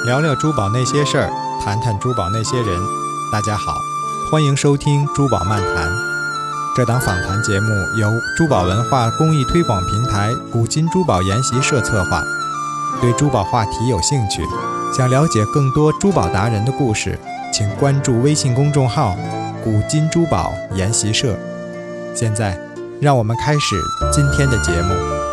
聊聊珠宝那些事儿，谈谈珠宝那些人。大家好，欢迎收听珠宝漫谈。这档访谈节目由珠宝文化公益推广平台古今珠宝研习社策划。对珠宝话题有兴趣，想了解更多珠宝达人的故事，请关注微信公众号古今珠宝研习社。现在让我们开始今天的节目。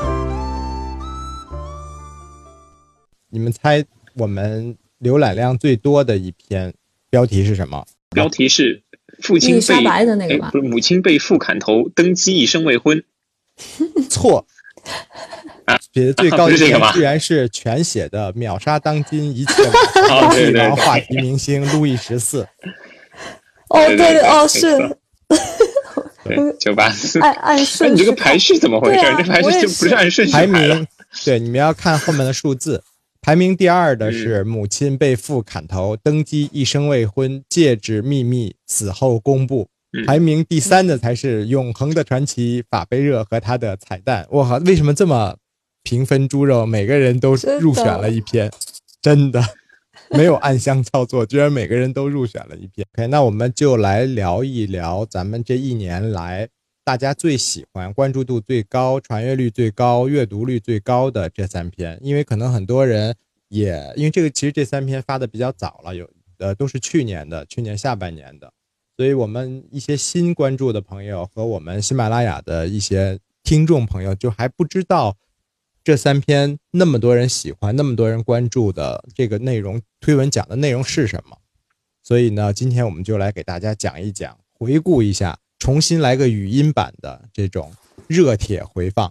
你们猜我们浏览量最多的一篇标题是什么？ 标题是父亲被白的那个吧？ 不是，母亲被父砍头，登基一生未婚。 错。写的最高的一篇居然是全写的秒杀当今一切巨毛话题明星路易14。 哦，对哦，是。 对，984。 按顺序。 你这个排序怎么回事？这排序就不是按顺序排名。对，你们要看后面的数字。排名第二的是母亲被父砍头，登基一生未婚，戒指秘密死后公布。排名第三的才是永恒的传奇法贝热和他的彩蛋。我靠，为什么这么平分猪肉？每个人都入选了一篇，真的没有暗箱操作，居然每个人都入选了一篇。OK， 那我们就来聊一聊咱们这一年来大家最喜欢、关注度最高、传阅率最高、阅读率最高的这3篇。因为可能很多人也因为这个，其实这3篇发的比较早了，都是去年下半年的，所以我们一些新关注的朋友和我们喜马拉雅的一些听众朋友就还不知道这3篇那么多人喜欢、那么多人关注的这个内容，推文讲的内容是什么。所以呢，今天我们就来给大家讲一讲，回顾一下，重新来个语音版的这种热帖回放。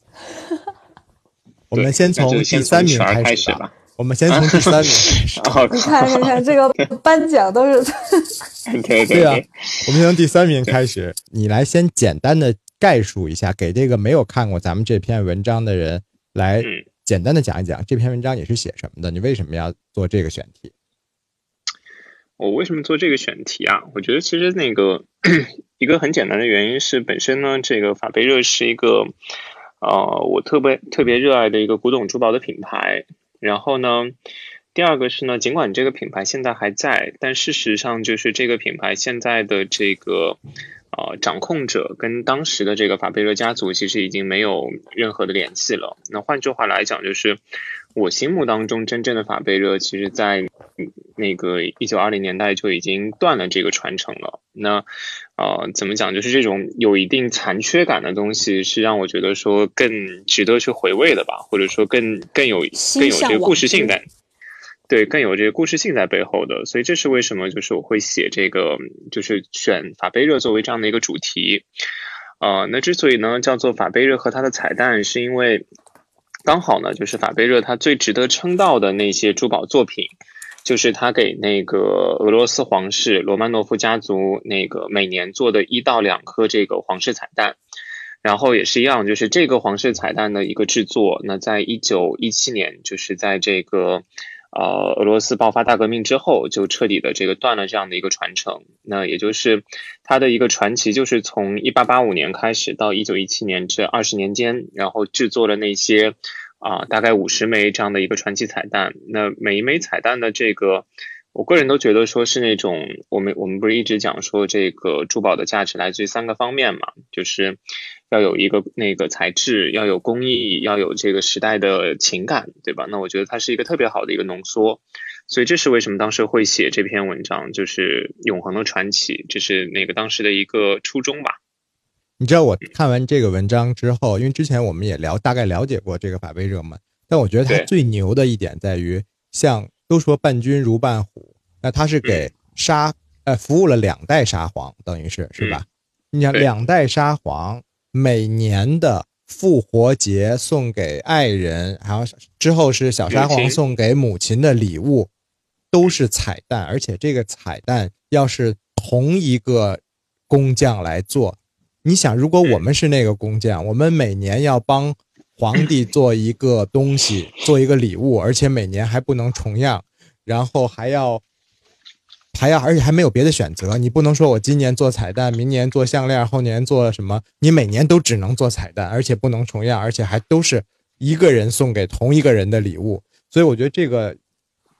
我们先从第3名开始吧。我们先从第3名开始。 你看这个颁奖都是对啊，我们从第3名开始。你来先简单的概述一下，给这个没有看过咱们这篇文章的人来简单的讲一讲这篇文章你是写什么的，你为什么要做这个选题？ 我为什么做这个选题啊？我觉得其实一个很简单的原因是，本身呢，这个法贝热是一个我特别热爱的一个古董珠宝的品牌。然后呢，第二个是呢，尽管这个品牌现在还在，但事实上就是这个品牌现在的这个掌控者跟当时的这个法贝热家族其实已经没有任何的联系了。那换句话来讲，就是我心目当中真正的法贝热，其实在那个1920年代就已经断了这个传承了。那怎么讲，就是这种有一定残缺感的东西，是让我觉得说更值得去回味的吧，或者说更有这个故事性在。对，更有这个故事性在背后的，所以这是为什么就是我会写这个，就是选法贝热作为这样的一个主题。那之所以呢叫做法贝热和它的彩蛋，是因为刚好呢就是法贝热它最值得称道的那些珠宝作品，就是他给那个俄罗斯皇室罗曼诺夫家族那个每年做的1到2颗这个皇室彩蛋。然后也是一样，就是这个皇室彩蛋的一个制作，那在1917年，就是在这个俄罗斯爆发大革命之后，就彻底的这个断了这样的一个传承。那也就是它的一个传奇，就是从1885年开始到1917年这20年间，然后制作了那些大概50枚这样的一个传奇彩蛋。那每一枚彩蛋的这个，我个人都觉得说是那种我们不是一直讲说这个珠宝的价值来自于3个方面嘛，就是要有一个那个材质，要有工艺，要有这个时代的情感，对吧？那我觉得它是一个特别好的一个浓缩，所以这是为什么当时会写这篇文章，就是永恒的传奇，这是那个当时的一个初衷吧。 你知道我看完这个文章之后，因为之前我们也大概了解过这个法贝热嘛，但我觉得它最牛的一点在于，像都说伴君如伴虎，那它是给服务了2代沙皇，等于是吧？你想2代沙皇每年的复活节送给爱人，还有之后是小沙皇送给母亲的礼物，都是彩蛋，而且这个彩蛋要是同一个工匠来做，你想如果我们是那个工匠，我们每年要帮皇帝做一个东西，做一个礼物，而且每年还不能重样，然后还要而且还没有别的选择，你不能说我今年做彩蛋，明年做项链，后年做什么，你每年都只能做彩蛋，而且不能重样，而且还都是一个人送给同一个人的礼物。所以我觉得这个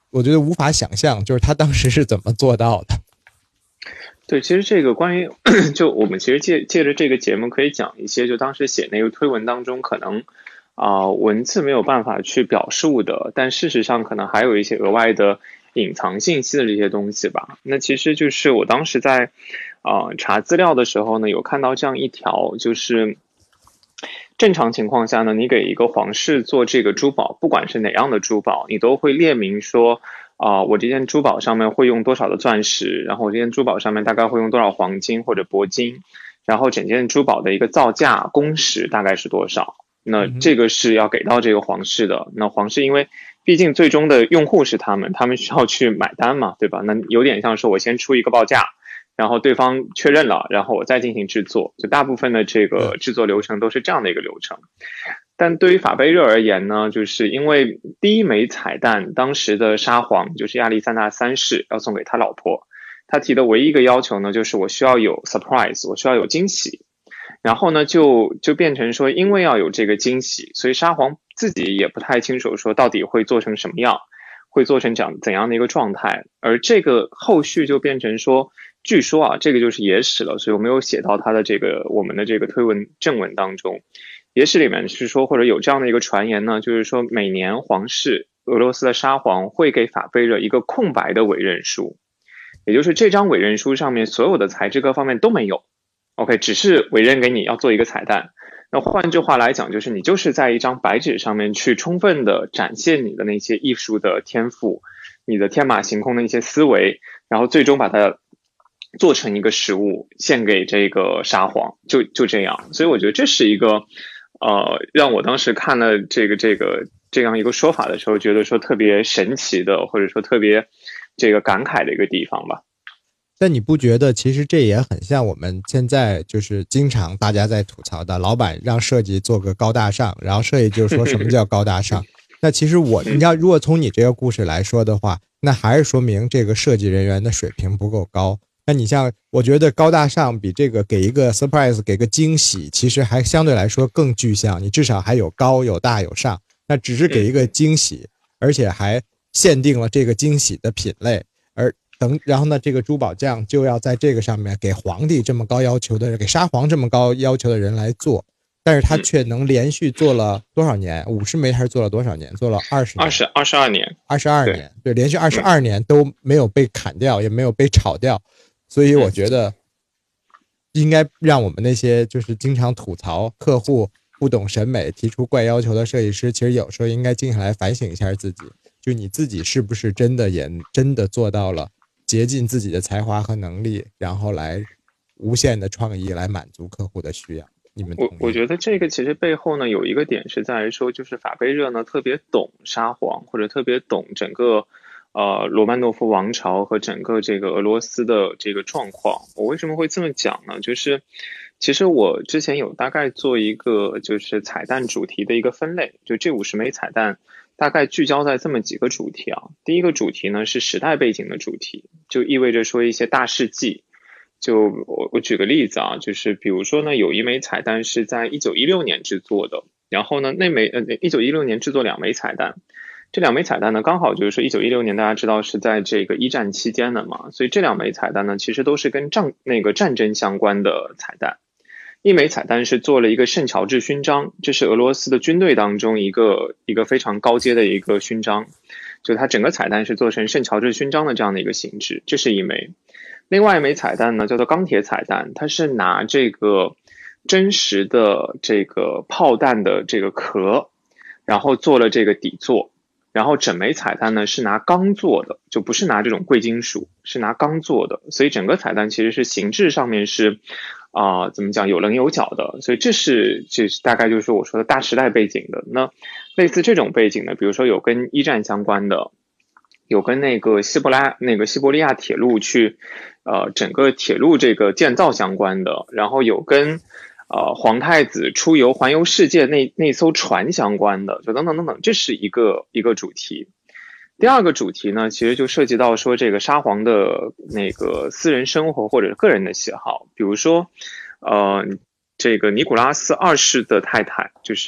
我觉得无法想象，就是他当时是怎么做到的。 对，其实这个关于就我们其实借着这个节目可以讲一些，就当时写那个推文当中可能文字没有办法去表述的，但事实上可能还有一些额外的隐藏信息的这些东西吧。那其实就是我当时在查资料的时候呢，有看到这样一条，就是正常情况下呢，你给一个皇室做这个珠宝，不管是哪样的珠宝，你都会列明说我这件珠宝上面会用多少的钻石，然后我这件珠宝上面大概会用多少黄金或者铂金，然后整件珠宝的一个造价工时大概是多少。那这个是要给到这个皇室的。那皇室因为毕竟最终的用户是他们需要去买单嘛，对吧？那有点像说我先出一个报价，然后对方确认了，然后我再进行制作，就大部分的这个制作流程都是这样的一个流程。但对于法贝热而言呢，就是因为第一枚彩蛋，当时的沙皇就是亚历山大三世要送给他老婆，他提的唯一一个要求呢，就是我需要有 surprise， 我需要有惊喜。然后呢，就变成说，因为要有这个惊喜，所以沙皇自己也不太清楚说到底会做成什么样，会做成怎样的一个状态。而这个后续就变成说，据说这个就是野史了，所以我没有写到他的我们的这个推文正文当中。野史里面是说，或者有这样的一个传言呢，就是说每年皇室俄罗斯的沙皇会给法贝热一个空白的委任书，也就是这张委任书上面所有的材质各方面都没有 ，OK， 只是委任给你要做一个彩蛋。那换句话来讲，就是你就是在一张白纸上面去充分的展现你的那些艺术的天赋，你的天马行空的一些思维，然后最终把它做成一个实物献给这个沙皇，就这样。所以我觉得这是一个让我当时看了这样一个说法的时候，觉得说特别神奇的，或者说特别这个感慨的一个地方吧。 但你不觉得其实这也很像我们现在就是经常大家在吐槽的，老板让设计做个高大上，然后设计就说什么叫高大上？那其实你要如果从你这个故事来说的话，那还是说明这个设计人员的水平不够高。那你像我觉得高大上比这个给一个 surprise 给个惊喜，其实还相对来说更具象，你至少还有高有大有上。那只是给一个惊喜，而且还限定了这个惊喜的品类，然后呢，这个珠宝匠就要在这个上面给皇帝这么高要求的人，给沙皇这么高要求的人来做，但是他却能连续做了多少年？50枚还是做了多少年？做了20年 ，22年 ，22年，对，连续22年都没有被砍掉，也没有被炒掉。所以我觉得应该让我们那些就是经常吐槽客户不懂审美提出怪要求的设计师，其实有时候应该静下来反省一下自己，就你自己是不是真的做到了竭尽自己的才华和能力，然后来无限的创意来满足客户的需要。你们我觉得这个其实背后呢有一个点是在于说，就是法贝热呢特别懂沙皇，或者特别懂整个罗曼诺夫王朝和整个这个俄罗斯的这个状况。我为什么会这么讲呢？就是其实我之前有大概做一个就是彩蛋主题的一个分类，就这50枚彩蛋大概聚焦在这么几个主题啊。第一个主题呢是时代背景的主题，就意味着说一些大事记。就我举个例子啊，就是比如说呢，有一枚彩蛋是在1916年制作的，然后呢1916年制作2枚彩蛋。这2枚彩蛋呢，刚好就是说1916年大家知道是在这个一战期间的嘛，所以这2枚彩蛋呢，其实都是跟战争相关的彩蛋。一枚彩蛋是做了一个圣乔治勋章，这是俄罗斯的军队当中一个非常高阶的一个勋章，就它整个彩蛋是做成圣乔治勋章的这样的一个形制，这是一枚。另外一枚彩蛋呢，叫做钢铁彩蛋，它是拿这个真实的这个炮弹的这个壳，然后做了这个底座。然后整枚彩蛋呢是拿钢做的，就不是拿这种贵金属，是拿钢做的，所以整个彩蛋其实是形制上面是怎么讲有棱有角的，所以这大概就是我说的大时代背景的。那类似这种背景呢，比如说有跟一战相关的，有跟那个西伯利亚铁路去整个铁路这个建造相关的，然后有跟皇太子出游环游世界那艘船相关的，就等等等等，这是一个主题。第二个主题呢，其实就涉及到说这个沙皇的那个私人生活或者个人的喜好，比如说这个尼古拉斯2世的太太，就是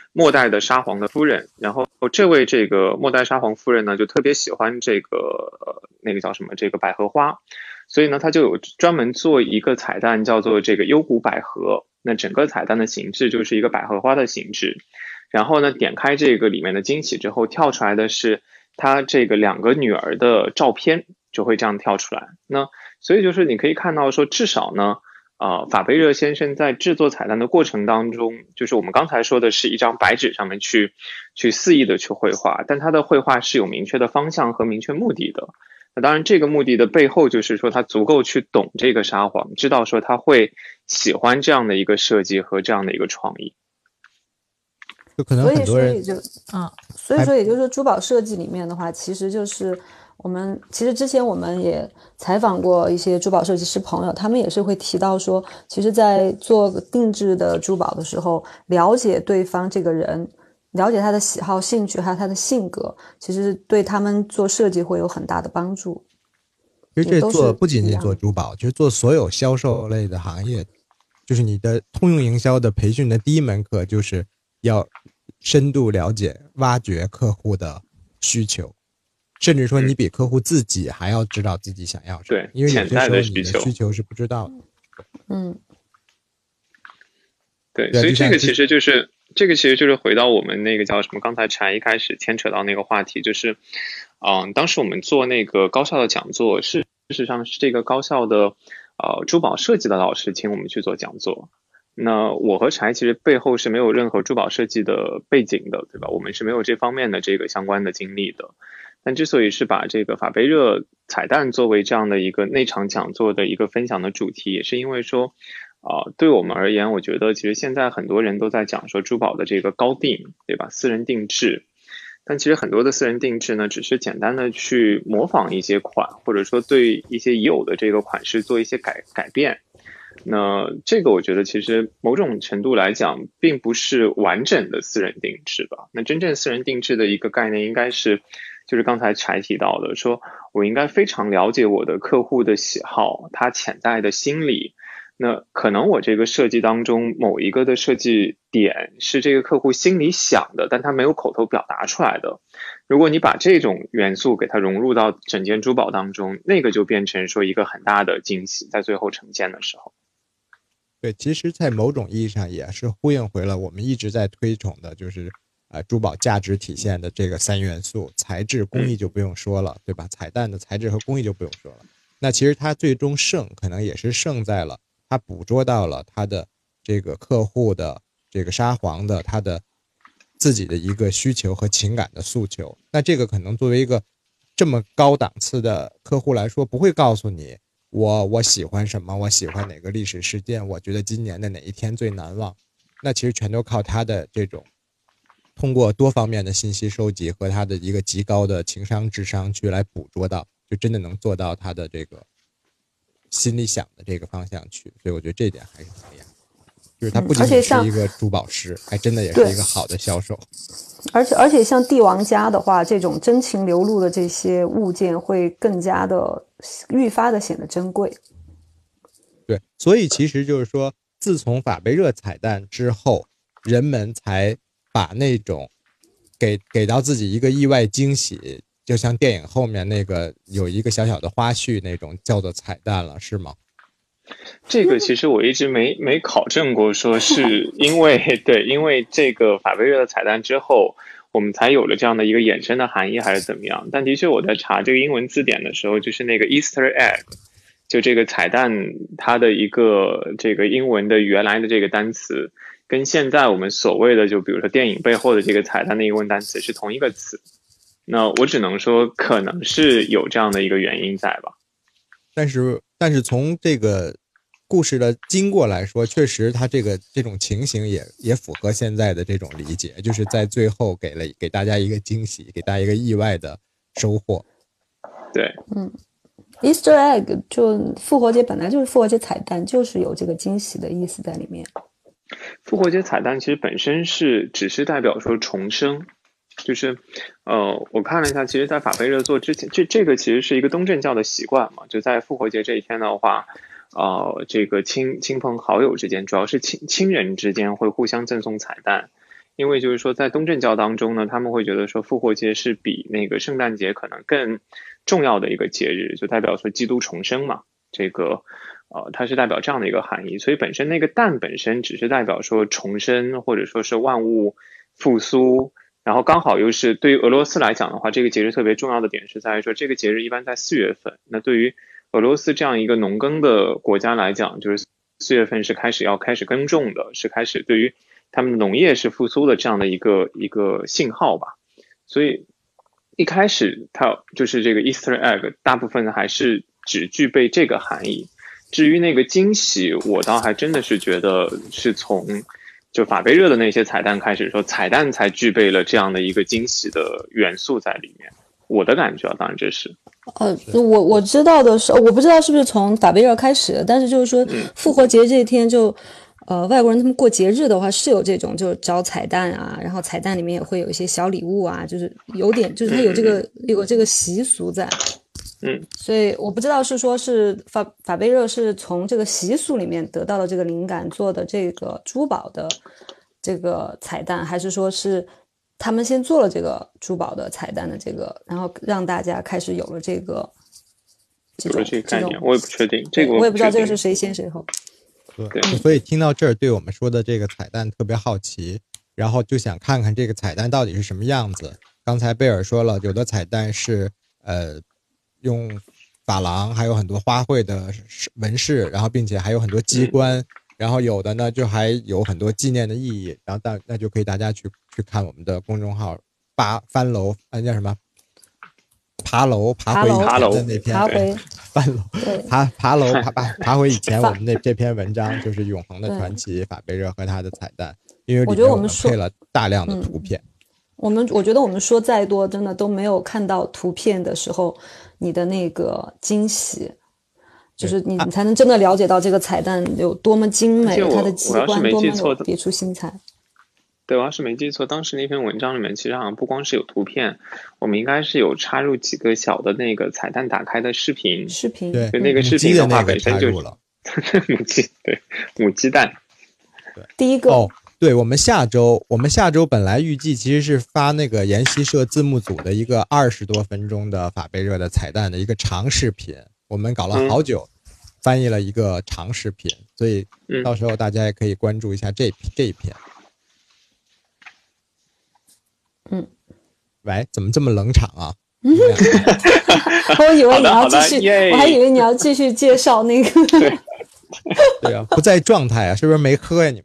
末代的沙皇的夫人，然后这位这个末代沙皇夫人呢，就特别喜欢这个那个叫什么这个百合花，所以呢，他就有专门做一个彩蛋，叫做这个幽谷百合。那整个彩蛋的形制就是一个百合花的形制，然后呢，点开这个里面的惊喜之后，跳出来的是他这个2个女儿的照片，就会这样跳出来。那所以就是你可以看到说，至少呢。法贝热先生在制作彩蛋的过程当中，就是我们刚才说的是一张白纸上面去肆意的去绘画，但他的绘画是有明确的方向和明确目的的。那当然这个目的的背后就是说他足够去懂这个沙皇，知道说他会喜欢这样的一个设计和这样的一个创意。 就可能很多人所以说也就是说珠宝设计里面的话，其实就是其实之前我们也采访过一些珠宝设计师朋友，他们也是会提到说，其实在做定制的珠宝的时候，了解对方这个人，了解他的喜好兴趣还有他的性格，其实对他们做设计会有很大的帮助。 其实这不仅仅做珠宝，就是做所有销售类的行业，就是你的通用营销的培训的第一门课就是要深度了解挖掘客户的需求，甚至说你比客户自己还要知道自己想要什么，因为有些时候你的需求是不知道的。 对，所以这个其实就是回到我们那个叫什么，刚才柴一开始牵扯到那个话题，就是当时我们做那个高校的讲座，事实上是这个高校的珠宝设计的老师请我们去做讲座。那我和柴其实背后是没有任何珠宝设计的背景的，对吧？我们是没有这方面的这个相关的经历的。但之所以是把这个法贝热彩蛋作为这样的一个那场讲座的一个分享的主题，也是因为说对我们而言，我觉得其实现在很多人都在讲说珠宝的这个高定，对吧？私人定制。但其实很多的私人定制呢，只是简单的去模仿一些款，或者说对一些已有的这个款式做一些改变。那这个我觉得其实某种程度来讲并不是完整的私人定制吧。那真正私人定制的一个概念应该是就是刚才柴提到的，说我应该非常了解我的客户的喜好，他潜在的心理。那可能我这个设计当中某一个的设计点是这个客户心里想的，但他没有口头表达出来的。如果你把这种元素给它融入到整件珠宝当中，那个就变成说一个很大的惊喜，在最后呈现的时候。 对，其实在某种意义上也是呼应回了我们一直在推崇的，就是珠宝价值体现的这个3元素，材质、工艺就不用说了，对吧？彩蛋的材质和工艺就不用说了。那其实它最终胜可能也是胜在了它捕捉到了它的这个客户的这个沙皇的他的自己的一个需求和情感的诉求。那这个可能作为一个这么高档次的客户来说，不会告诉你我喜欢什么，我喜欢哪个历史事件，我觉得今年的哪一天最难忘。那其实全都靠他的这种通过多方面的信息收集和他的一个极高的情商智商去来捕捉到，就真的能做到他的这个心里想的这个方向去。所以我觉得这一点还是很厉害，就是他不仅仅是一个珠宝师，还真的也是一个好的销售。 而且像帝王家的话，这种真情流露的这些物件会更加的愈发的显得珍贵。 对，所以其实就是说，自从法贝热彩蛋之后，人们才把那种给到自己一个意外惊喜，就像电影后面那个有一个小小的花絮那种叫做彩蛋了，是吗？ 这个其实我一直没考证过，说是因为对，因为这个法贝热的彩蛋之后，我们才有了这样的一个衍生的含义，还是怎么样？但的确我在查这个英文字典的时候，就是那个 Easter egg， 就这个彩蛋，它的一个这个英文的原来的这个单词，跟现在我们所谓的就比如说电影背后的这个彩蛋的英文单词是同一个词。那我只能说可能是有这样的一个原因在吧。 但是从这个故事的经过来说，确实它这种情形也符合现在的这种理解，就是在最后给大家一个惊喜，给大家一个意外的收获。 对 ，Easter egg 就复活节本来就是复活节彩蛋，就是有这个惊喜的意思在里面。 复活节彩蛋其实本身只是代表说重生。就是我看了一下，其实在法贝热做之前，这个其实是一个东正教的习惯嘛，就在复活节这一天的话，这个亲朋好友之间，主要是亲人之间会互相赠送彩蛋， 因为就是说在东正教当中呢，他们会觉得说复活节是比那个圣诞节可能更重要的一个节日，就代表说基督重生嘛，这个它是代表这样的一个含义，所以本身那个蛋本身只是代表说重生或者说是万物复苏，然后刚好又是对于俄罗斯来讲的话，这个节日特别重要的点是在于说这个节日一般在4月份，那对于俄罗斯这样一个农耕的国家来讲，就是4月份是开始耕种的，是开始对于他们的农业是复苏的这样的一个信号吧。所以一开始它就是这个 Easter egg 大部分还是只具备这个含义。至于那个惊喜，我倒还真的是觉得是从就法贝热的那些彩蛋开始说，彩蛋才具备了这样的一个惊喜的元素在里面。我的感觉当然这是。 我知道的是，我不知道是不是从法贝热开始的，但是就是说复活节这一天就外国人他们过节日的话是有这种就是找彩蛋啊，然后彩蛋里面也会有一些小礼物啊，就是有点就是它有这个习俗在。所以我不知道是说是法贝热是从这个习俗里面得到了这个灵感做的这个珠宝的这个彩蛋，还是说是他们先做了这个珠宝的彩蛋的这个，然后让大家开始有了这个概念，我也不确定，这个我也不知道这个是谁先谁后。 对，所以听到这儿，对我们说的这个彩蛋特别好奇，然后就想看看这个彩蛋到底是什么样子。刚才贝尔说了，有的彩蛋是用珐琅还有很多花卉的纹饰，然后并且还有很多机关，然后有的呢就还有很多纪念的意义，然后那就可以大家去看我们的公众号翻楼叫什么爬楼爬回以前的那篇翻楼爬回以前我们这篇文章，就是永恒的传奇法贝热和他的彩蛋，因为里面我们配了大量的图片。 我觉得我们说再多真的都没有看到图片的时候你的那个惊喜，就是你才能真的了解到这个彩蛋有多么精美，它的机关多么有别出心裁。 对，我要是没记错，当时那篇文章里面其实好像不光是有图片，我们应该是有插入几个小的那个彩蛋打开的视频。 对， 那个视频的话本身就是母鸡蛋。 对， 第一个对，我们下周本来预计其实是发那个研习社字幕组的一个20多分钟的法贝热的彩蛋的一个长视频，我们搞了好久，翻译了一个长视频，所以到时候大家也可以关注一下这一篇。喂，怎么这么冷场啊？ 我以为你要继续，我还以为你要继续介绍那个。 对啊，不在状态啊，是不是没喝呀？你们？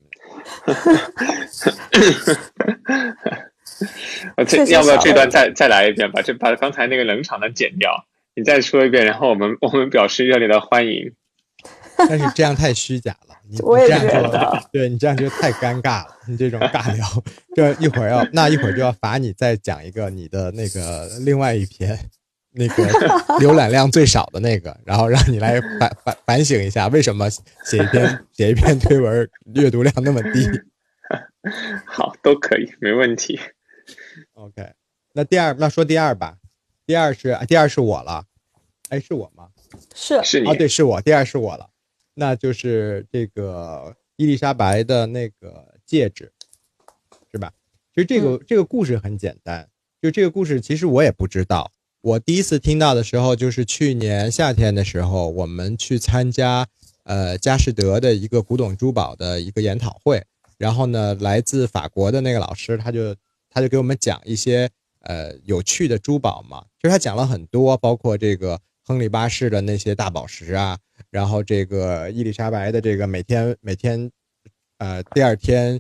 要不要这段再来一遍，把刚才那个冷场的剪掉，你再说一遍，然后我们表示热烈的欢迎。 但是这样太虚假了， 我也觉得， 对你这样就太尴尬了。你这种尬聊，这一会儿就要罚你再讲一个你的那个另外一篇那个浏览量最少的那个，然后让你来反省一下，为什么写一篇推文阅读量那么低。 好，都可以，没问题。 OK， 那说第二吧。第二是我了，哎，是我吗？ 是你对，是我。第二是我了，那就是这个伊丽莎白的那个戒指，是吧？其实这个故事很简单，就这个故事其实我也不知道。我第一次听到的时候，就是去年夏天的时候，我们去参加佳士得的一个古董珠宝的一个研讨会，然后呢，来自法国的那个老师，他就给我们讲一些有趣的珠宝嘛。其实他讲了很多，包括这个亨利八世的那些大宝石啊，然后这个伊丽莎白的这个每天第二天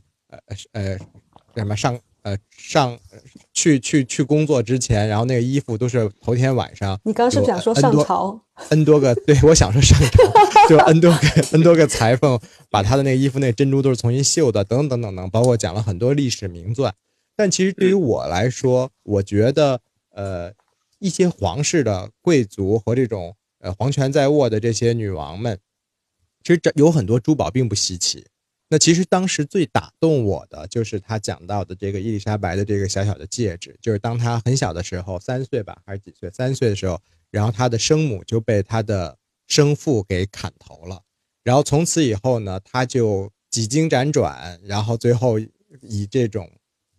去工作之前，然后那个衣服都是头天晚上。 你刚是不是想说上朝 ？N 多个，对，我想说上朝，就 N 多个裁缝把他的那个衣服那珍珠都是重新绣的，等等等等，包括讲了很多历史名传。但其实对于我来说，我觉得一些皇室的贵族和这种皇权在握的这些女王们，其实有很多珠宝并不稀奇。那其实当时最打动我的就是他讲到的这个伊丽莎白的这个小小的戒指，就是当他很小的时候，3岁吧还是几岁，3岁的时候，然后他的生母就被他的生父给砍头了，然后从此以后呢，他就几经辗转，然后最后以这种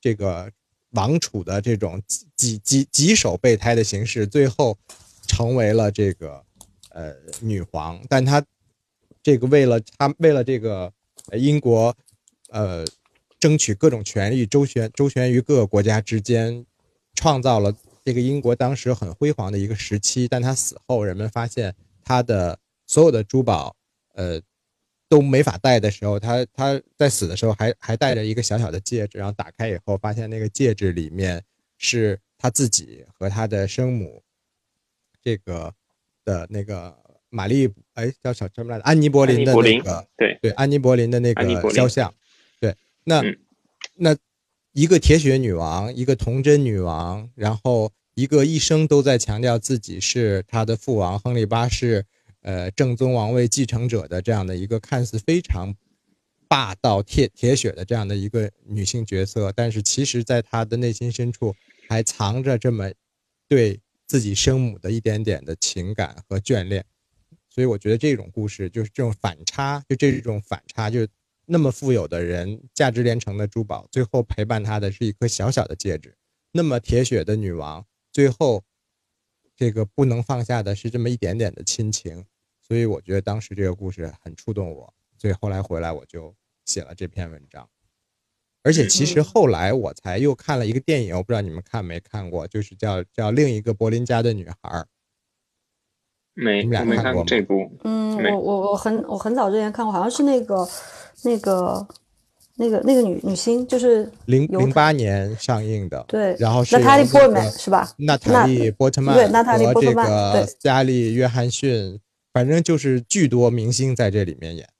这个王储的这种几手备胎的形式，最后成为了这个女皇。但她这个为了这个英国争取各种权利，周旋于各个国家之间，创造了这个英国当时很辉煌的一个时期。但她死后，人们发现她的所有的珠宝都没法戴的时候，他在死的时候还戴着一个小小的戒指，然后打开以后发现那个戒指里面是他自己和他的生母这个的那个玛丽叫什么来着？安妮柏林的那个对安妮柏林的那个肖像。对，那一个铁血女王，一个童贞女王，然后一个一生都在强调自己是他的父王亨利八世正宗王位继承者的这样的一个看似非常霸道铁血的这样的一个女性角色，但是其实在她的内心深处还藏着这么对自己生母的一点点的情感和眷恋。所以我觉得这种故事就是这种反差，就那么富有的人，价值连城的珠宝，最后陪伴她的是一颗小小的戒指。那么铁血的女王，最后这个不能放下的是这么一点点的亲情。所以我觉得当时这个故事很触动我，所以后来回来我就写了这篇文章。而且其实后来我才又看了一个电影，我不知道你们看没看过，就是叫另一个柏林家的女孩。 我没看过这部。 我很早之前看过，好像是那个女星，就是 08年上映的。 对， 然后是娜塔莉·波特曼是吧？ 娜塔莉·波特曼， 对，娜塔莉·波特曼， 和这个斯嘉丽·约翰逊，反正就是巨多明星在这里面演。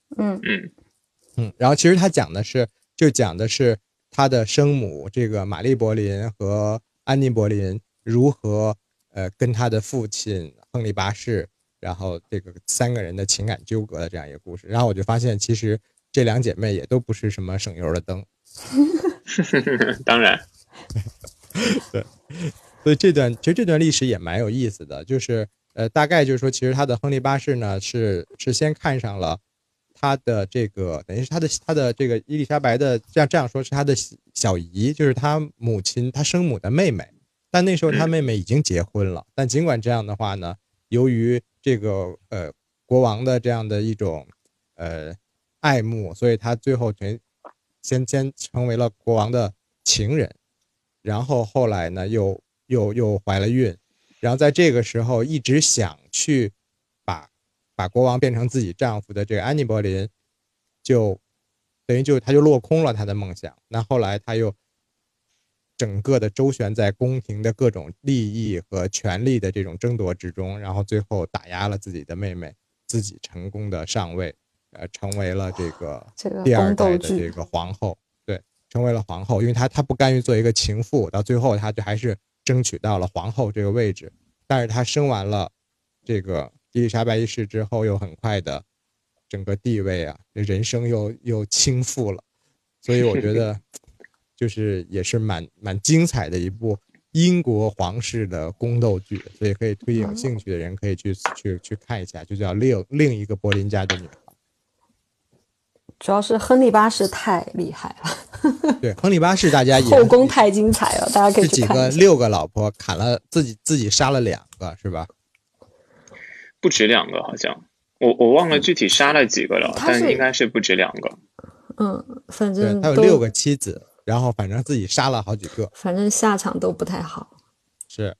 然后其实他讲的是他的生母这个玛丽柏林和安妮柏林如何跟他的父亲亨利八世，然后这个三个人的情感纠葛的这样一个故事。然后我就发现其实这两姐妹也都不是什么省油的灯。 当然。 对，所以其实这段历史也蛮有意思的，就是大概就是说，其实他的亨利八世呢是先看上了他的这个，等于是他的这个伊丽莎白的这样说是他的小姨，就是他生母的妹妹。但那时候他妹妹已经结婚了，但尽管这样的话呢，由于这个国王的这样的一种爱慕，所以他最后先成为了国王的情人，然后后来呢又怀了孕，然后在这个时候一直想去把国王变成自己丈夫的这个安妮柏林，就等于他就落空了他的梦想。那后来他又整个的周旋在宫廷的各种利益和权力的这种争夺之中，然后最后打压了自己的妹妹，自己成功的上位，成为了这个第二代的这个皇后。对，成为了皇后，因为他不甘于做一个情妇，到最后他就还是争取到了皇后这个位置。但是他生完了这个伊丽莎白一世之后，又很快的整个地位啊，人生又倾覆了。所以我觉得就是也是蛮精彩的一部英国皇室的宫斗剧，所以可以推荐有兴趣的人可以去看一下，就叫另一个柏林家的女孩。 主要是亨利八世太厉害了。 对，亨利八世大家也后宫太精彩了，大家可以去看一下。 6个老婆砍了自己杀了2个是吧？ 不止2个好像，我忘了具体杀了几个了，但应该是不止2个。 反正他有6个妻子，然后反正自己杀了好几个， 反正下场都不太好。 是，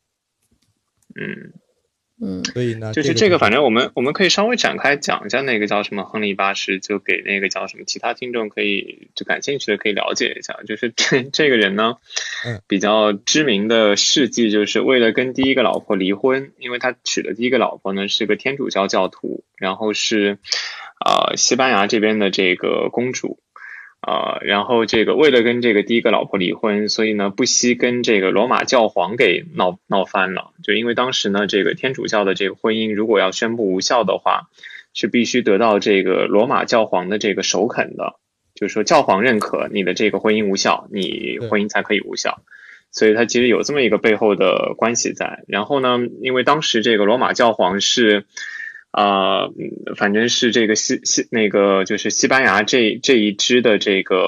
所以呢， 就是这个，反正我们可以稍微展开讲一下那个叫什么亨利八世，就给那个叫什么其他听众可以就感兴趣的可以了解一下。就是这个人呢，比较知名的事迹就是为了跟第一个老婆离婚，因为他娶的第一个老婆呢是个天主教教徒，然后是西班牙这边的这个公主。然后这个为了跟这个第一个老婆离婚，所以呢不惜跟这个罗马教皇给闹翻了。就因为当时呢这个天主教的这个婚姻如果要宣布无效的话，是必须得到这个罗马教皇的这个首肯的，就是说教皇认可你的这个婚姻无效，你婚姻才可以无效。所以它其实有这么一个背后的关系在。然后呢，因为当时这个罗马教皇是反正是这个那个就是西班牙这一支的这个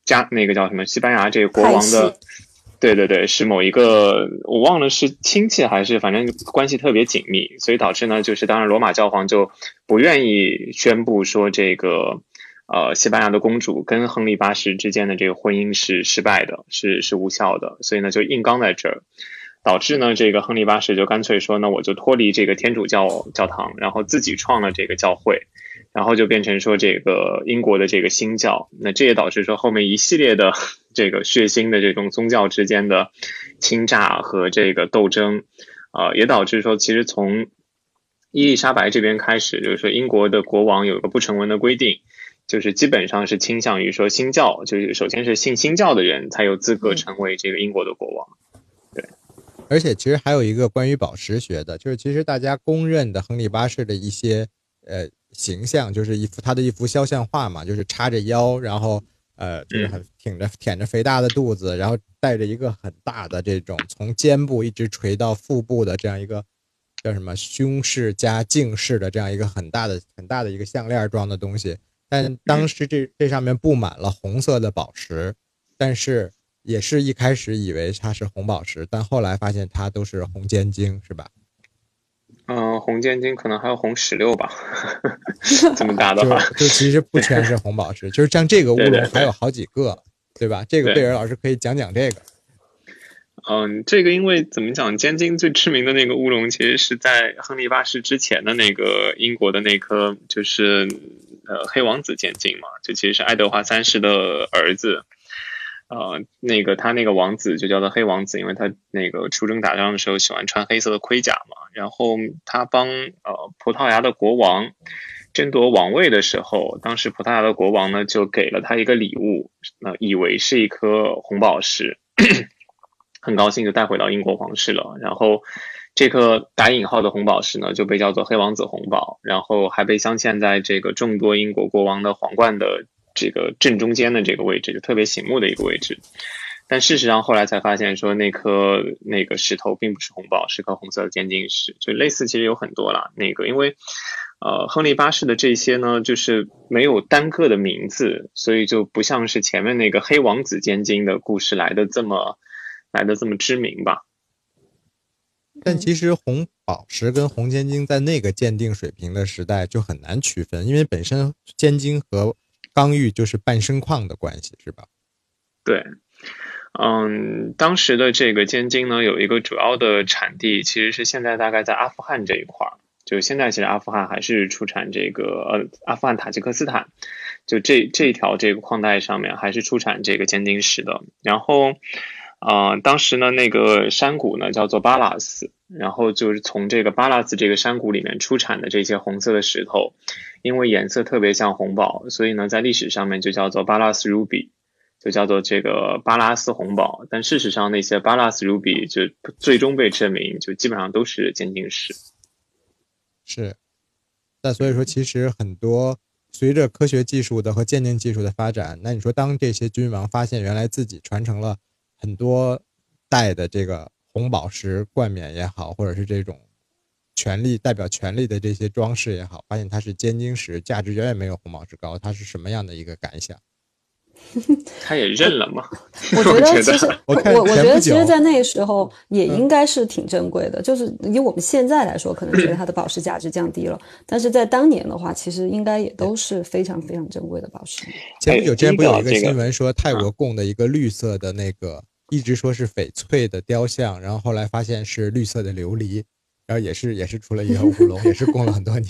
那个叫什么西班牙这个国王的，对，是某一个我忘了是亲戚还是反正关系特别紧密，所以导致呢就是当然罗马教皇就不愿意宣布说这个西班牙的公主跟亨利八世之间的这个婚姻是失败的，是无效的，所以呢就硬刚在这儿。导致呢，这个亨利八世就干脆说，那我就脱离这个天主教堂，然后自己创了这个教会，然后就变成说这个英国的这个新教。那这也导致说后面一系列的这个血腥的这种宗教之间的倾轧和这个斗争，也导致说其实从伊丽莎白这边开始，就是说英国的国王有一个不成文的规定，就是基本上是倾向于说新教，就是首先是信新教的人才有资格成为这个英国的国王。 而且其实还有一个关于宝石学的，就是其实大家公认的亨利八世的一些形象，就是他的一幅肖像画嘛，就是叉着腰，然后就是很舔着肥大的肚子，然后带着一个很大的这种从肩部一直垂到腹部的这样一个叫什么胸饰加颈饰的这样一个很大的一个项链状的东西。但当时这上面布满了红色的宝石，但是也是一开始以为它是红宝石，但后来发现它都是红尖晶，是吧？ 红尖晶可能还有红16吧，这么大的话， 就其实不全是红宝石，就是像这个乌龙还有好几个，对吧？这个贝尔老师可以讲讲这个。 这个因为怎么讲，尖晶最知名的那个乌龙，其实是在亨利八世之前的那个英国的那颗就是黑王子尖晶嘛，就其实是爱德华3世的儿子。他那个王子就叫做黑王子，因为他那个出征打仗的时候喜欢穿黑色的盔甲嘛。然后他帮葡萄牙的国王争夺王位的时候，当时葡萄牙的国王呢就给了他一个礼物，以为是一颗红宝石，很高兴就带回到英国皇室了。然后这颗打引号的红宝石呢就被叫做黑王子红宝，然后还被镶嵌在这个众多英国国王的皇冠的这个正中间的这个位置，就特别醒目的一个位置。但事实上后来才发现说那个石头并不是红宝，是颗红色的尖晶石。就类似其实有很多啦，因为亨利八世的这些呢就是没有单个的名字，所以就不像是前面那个黑王子尖晶的故事来的这么知名吧。 但其实红宝石跟红尖晶在那个鉴定水平的时代就很难区分，因为本身尖晶和刚玉就是半生矿的关系，是吧？ 对，当时的这个尖晶呢，有一个主要的产地，其实是现在大概在阿富汗这一块，就现在其实阿富汗还是出产这个阿富汗塔吉克斯坦，就这一条这个矿带上面还是出产这个尖晶石的。然后当时呢那个山谷呢叫做巴拉斯，然后就是从这个巴拉斯这个山谷里面出产的这些红色的石头，因为颜色特别像红宝，所以呢在历史上面就叫做巴拉斯 ruby， 就叫做这个巴拉斯红宝。但事实上那些巴拉斯 ruby 就最终被证明就基本上都是尖晶石。 是，但所以说其实很多随着科学技术的和鉴定技术的发展，那你说当这些君王发现原来自己传承了很多代的这个红宝石冠冕也好，或者是这种代表权力的这些装饰也好，发现它是尖晶石，价值远远没有红宝石高，它是什么样的一个感想？ 他也认了嘛。 我觉得其实我觉得其实在那个时候也应该是挺珍贵的，就是以我们现在来说可能觉得它的宝石价值降低了，但是在当年的话其实应该也都是非常非常珍贵的宝石。 前不久之前不有一个新闻说泰国供的一个绿色的那个一直说是翡翠的雕像，然后后来发现是绿色的琉璃，然后也是出了一个乌龙，也是供了很多年。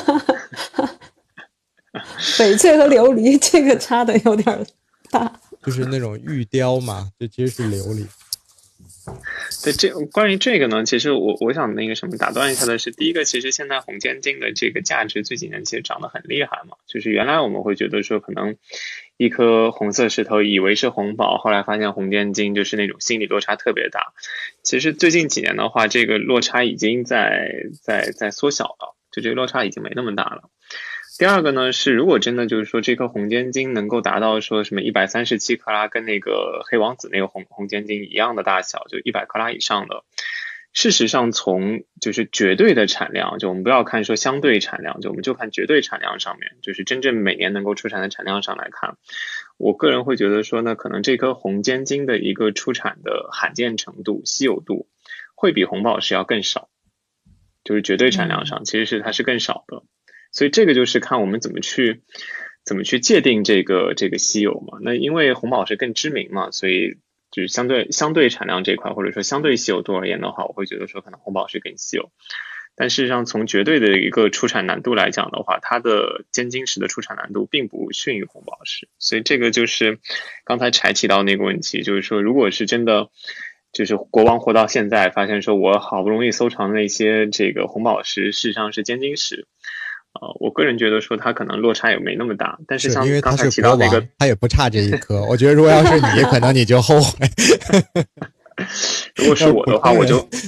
翡翠和琉璃这个差的有点大， 就是那种玉雕嘛，这其实是琉璃。 对，关于这个呢，其实我想那个什么打断一下的是，第一个，其实现在红尖晶的这个价值最近年其实涨得很厉害嘛，就是原来我们会觉得说可能一颗红色石头以为是红宝，后来发现红尖晶就是那种心理落差特别大。其实最近几年的话，这个落差已经在缩小了，就这个落差已经没那么大了。第二个呢是，如果真的就是说这颗红尖晶能够达到说什么137克拉，跟那个黑王子那个红尖晶一样的大小，就100克拉以上的，事实上从就是绝对的产量，就我们不要看说相对产量，就我们就看绝对产量上面，就是真正每年能够出产的产量上来看， 我个人会觉得说呢，可能这颗红尖晶的一个出产的罕见程度、稀有度会比红宝石要更少，就是绝对产量上其实是它是更少的。所以这个就是看我们怎么去界定这个稀有嘛。那因为红宝石更知名嘛，所以就是相对产量这块或者说相对稀有度而言的话，我会觉得说可能红宝石更稀有。但事实上从绝对的一个出产难度来讲的话，它的尖晶石的出产难度并不逊于红宝石。所以这个就是刚才柴提到那个问题，就是说如果是真的就是国王活到现在发现说我好不容易收藏那些这个红宝石事实上是尖晶石，我个人觉得说它可能落差也没那么大。但是像刚才提到那个他也不差这一颗，我觉得如果要是你可能你就后悔。 如果是我的话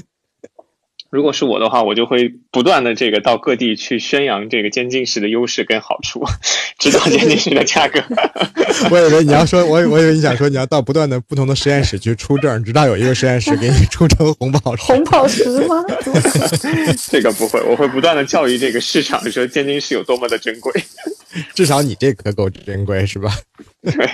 我就会不断的这个到各地去宣扬这个尖晶石的优势跟好处，知道尖晶石的价格。 我以为你要说，我以为你想说你要到不同的实验室去出证，直到有一个实验室给你出成红宝石。 红宝石吗？ 这个不会，我会不断的教育这个市场，说尖晶石有多么的珍贵。 至少你这颗够珍贵是吧？ 对。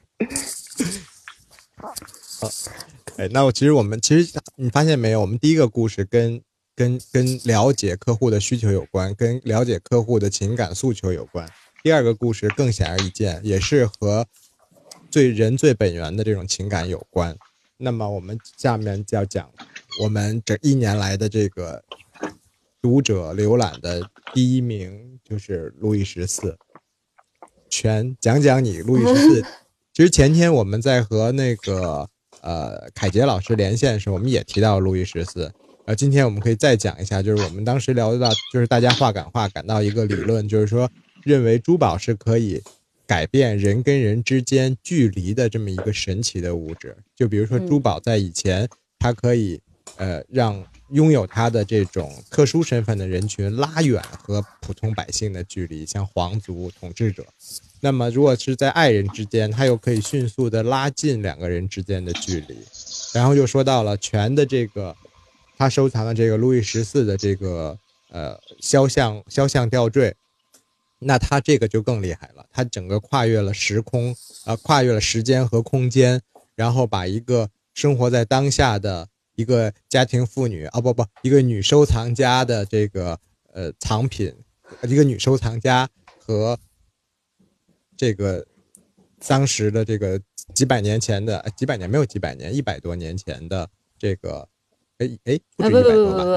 那其实你发现没有，我们第一个故事跟了解客户的需求有关，跟了解客户的情感诉求有关。第二个故事更显而易见，也是和人最本源的这种情感有关。那么我们下面就要讲我们这1年来的这个读者浏览的第1名，就是路易14。讲讲你路易14。其实前天我们在和那个凯杰老师连线的时候，我们也提到路易14。今天我们可以再讲一下，就是我们当时聊到，就是大家话赶到一个理论，就是说认为珠宝是可以改变人跟人之间距离的这么一个神奇的物质。就比如说珠宝在以前，它可以让拥有它的这种特殊身份的人群拉远和普通百姓的距离，像皇族统治者。那么如果是在爱人之间，它又可以迅速的拉近2个人之间的距离。然后又说到了全的这个他收藏的这个路易14的这个肖像吊坠，那他这个就更厉害了，他整个跨越了时间和空间，然后把一个生活在当下的一个家庭妇女一个女收藏家的这个藏品，一个女收藏家和这个当时的这个几百年前的100多年前的这个不止100多吧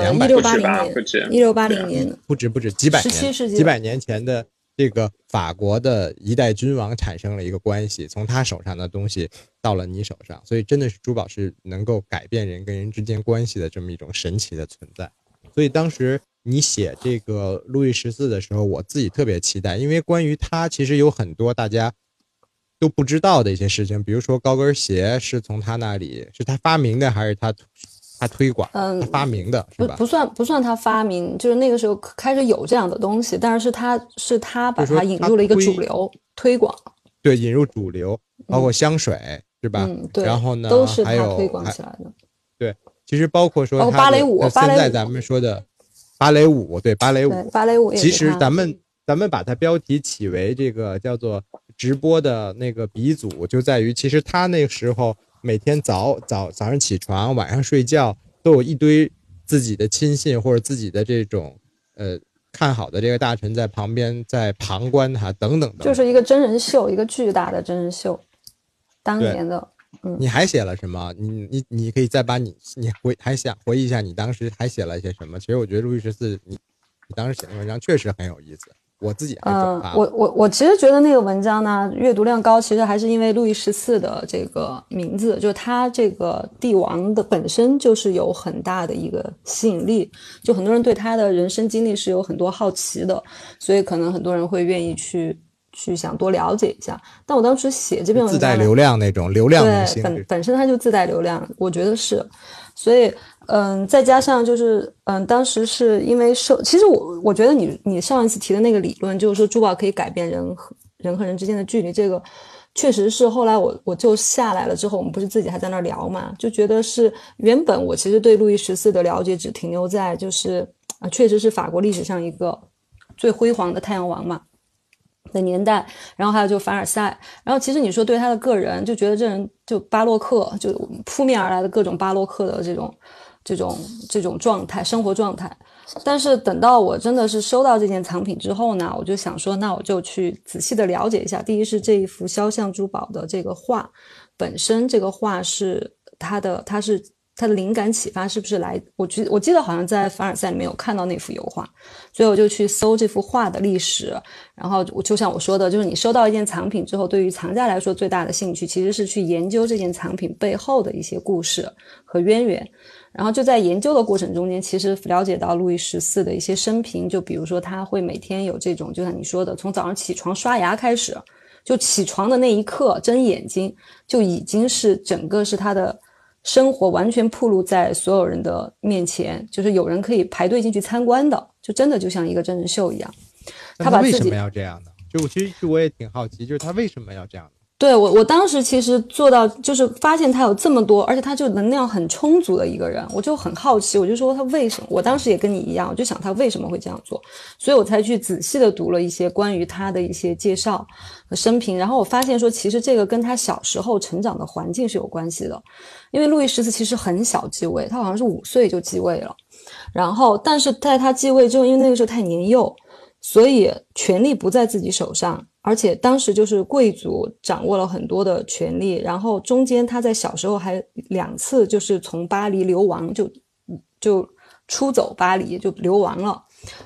，1680年， 不止几百年 ，17世纪， 几百年前的这个法国的一代君王产生了一个关系，从他手上的东西到了你手上，所以真的是珠宝是能够改变人跟人之间关系的这么一种神奇的存在。所以当时你写这个路易14的时候，我自己特别期待，因为关于他其实有很多大家都不知道的一些事情，比如说高跟鞋是从他那里，是他发明的还是他推广？他发明的是吧？ 不算他发明，就是那个时候开始有这样的东西，但是他把它引入了一个主流推广。 对，引入主流，包括香水，是吧？ 对。 然后呢， 都是他推广起来的。 对，其实包括说芭蕾舞， 现在咱们说的芭蕾舞，对，芭蕾舞， 也其实咱们把它标题起为这个叫做直播的那个鼻祖，就在于其实他那个时候每天早上起床，晚上睡觉，都有一堆自己的亲信或者自己的这种看好的这个大臣在旁边在旁观他等等的， 就是一个真人秀，一个巨大的真人秀。当年的， 你还写了什么？你可以再把你还想回忆一下你当时还写了一些什么？其实我觉得路易14你当时写的文章确实很有意思。我自己还转发了。 我其实觉得那个文章呢，阅读量高，其实还是因为路易14的这个名字，就是他这个帝王的本身就是有很大的一个吸引力，就很多人对他的人生经历是有很多好奇的，所以可能很多人会愿意去想多了解一下。但我当时写这篇文章， 自带流量那种流量明星， 对，本身它就自带流量，我觉得是，所以。再加上就是当时是因为其实我觉得你上一次提的那个理论，就是说珠宝可以改变人和人之间的距离，这个确实是后来我就下来了之后，我们不是自己还在那聊嘛，就觉得是原本我其实对路易14的了解只停留在就是确实是法国历史上一个最辉煌的太阳王嘛。 的年代，然后还有就凡尔赛，然后其实你说对他的个人，就觉得这人就巴洛克，就扑面而来的各种巴洛克的这种状态，生活状态。但是等到我真的是收到这件藏品之后呢，我就想说，那我就去仔细的了解一下。第一是这一幅肖像珠宝的这个画本身，这个画是它的灵感启发是不是来？我记得好像在凡尔赛里面有看到那幅油画，所以我就去搜这幅画的历史。然后就像我说的，就是你收到一件藏品之后，对于藏家来说最大的兴趣其实是去研究这件藏品背后的一些故事和渊源。然后就在研究的过程中间，其实了解到路易14的一些生平，就比如说他会每天有这种，就像你说的，从早上起床刷牙开始，就起床的那一刻睁眼睛，就已经是整个是他的生活完全暴露在所有人的面前，就是有人可以排队进去参观的，就真的就像一个真人秀一样。 他为什么要这样呢？就其实我也挺好奇，就是他为什么要这样呢？ 对，我当时其实做到，就是发现他有这么多，而且他就能量很充足的一个人，我就很好奇，我就说他为什么？我当时也跟你一样，我就想他为什么会这样做，所以我才去仔细的读了一些关于他的一些介绍和生平，然后我发现说，其实这个跟他小时候成长的环境是有关系的，因为路易14其实很小继位，他好像是5岁就继位了，然后但是在他继位之后，因为那个时候太年幼，所以权力不在自己手上。而且当时就是贵族掌握了很多的权力，然后中间他在小时候还2次就是从巴黎流亡，就出走巴黎，就流亡了